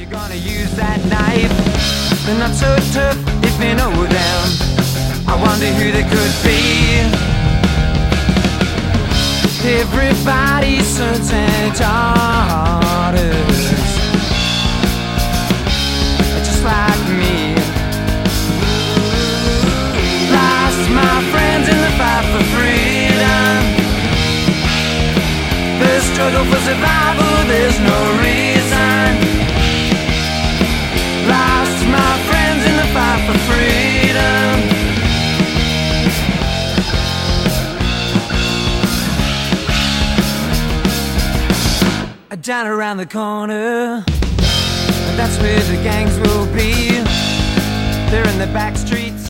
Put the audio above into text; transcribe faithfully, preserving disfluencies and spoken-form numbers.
you're gonna use that knife. They're not so tough if you know them. I wonder who they could be. Everybody's sons and daughters, just like me. Lost my friends in the fight for freedom. The struggle for survival, there's no reason. Lost my friends in the fight for freedom. Down around the corner, that's where the gangs will be. They're in the back streets.